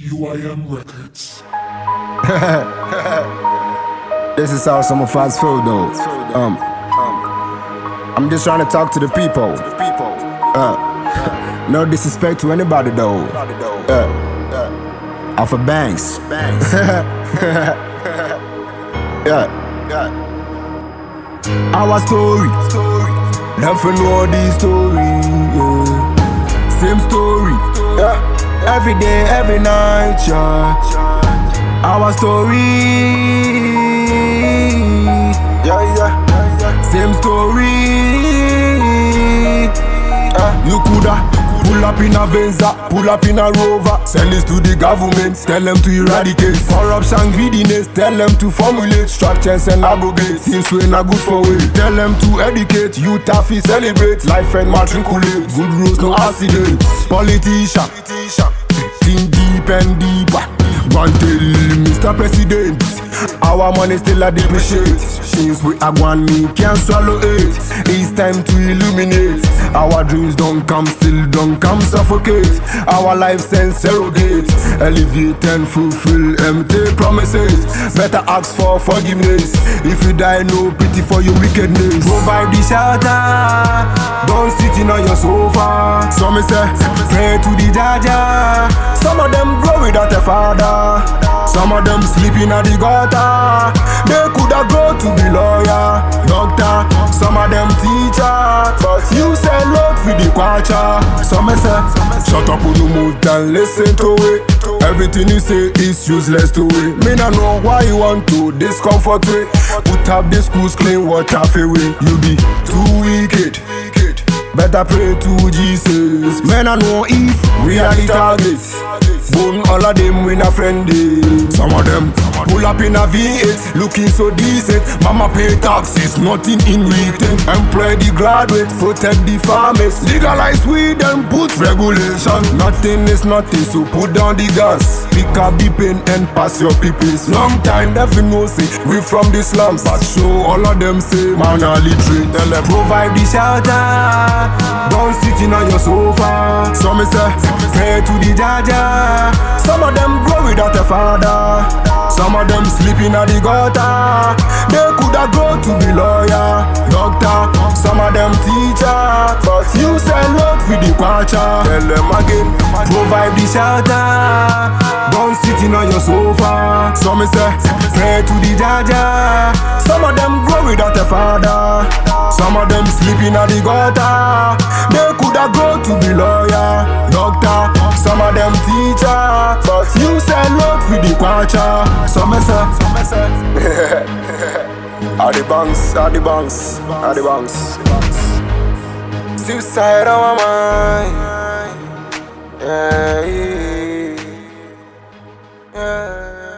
UIM Records. This is how some of us feel though. I'm just trying to talk to the people. No disrespect to anybody though. Alpha Banks. Yeah. Our story. Never know the story. Yeah. Same story. Yeah. Every day, every night. Yeah. Our story. Yeah. Same story. You coulda pull up in a Venza, pull up in a Rover, send this to the government, tell them to eradicate corruption, greediness, tell them to formulate structures and abrogate things we not good for we. Tell them to educate, youth happy celebrate, life and matriculate, good rules no accidents. Politician, think deep and deeper. One tell Mr. President, our money still a depreciate. Things we are one me can't swallow it. It's time to illuminate. Our dreams don't come, still don't come suffocate. Our lives and surrogate. Elevate and fulfill empty promises. Better ask for forgiveness. If you die, no pity for your wickedness. Provide the shelter. Don't sit in on your sofa. Some say, pray to the Jaja. Some of them grow without a father. Some of them sleeping at the gutter. They coulda grow to be lawyer, doctor. Some of them teacher, but you say look for the kwacha. Some say, shut up on the move and listen to it. Everything you say is useless to it. Me not know why you want to discomfort it. Put up the schools, clean water for it. You be too wicked. Better pray to Jesus. Men I know if we are the targets. Bone all of them with a friendly. Some of them pull up in a V8, looking so decent. Mama pay taxes, nothing in return. Employ the graduate, protect the farmers. Legalize weed and put regulation. Nothing is nothing, so put down the gas. Pick up the pen and pass your pippies. Long time never know say we from the slums, but show all of them say man are literate. Tell them provide the shelter. Don't sit in on your sofa. Some say pray to the Jaja. Some of them grow without a father. Some of them sleeping at the gutter. They coulda grow to be lawyer, doctor. Some of them teacher, but you say look for the kwacha. Tell them again, provide the shelter. Don't sit in on your sofa. Some say pray to the Jaja. Some of them grow without a father. Some of them sleeping at the gutter. They coulda grow to be lawyer, doctor. Some of them teacher, but you say look for the kwacha. Some say, are the banks, are the banks, are the banks. Suicide on my mind. Yeah.